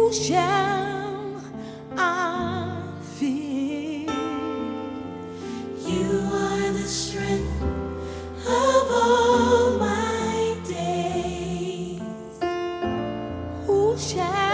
shall I fear? You are the strength of all my days. Who shall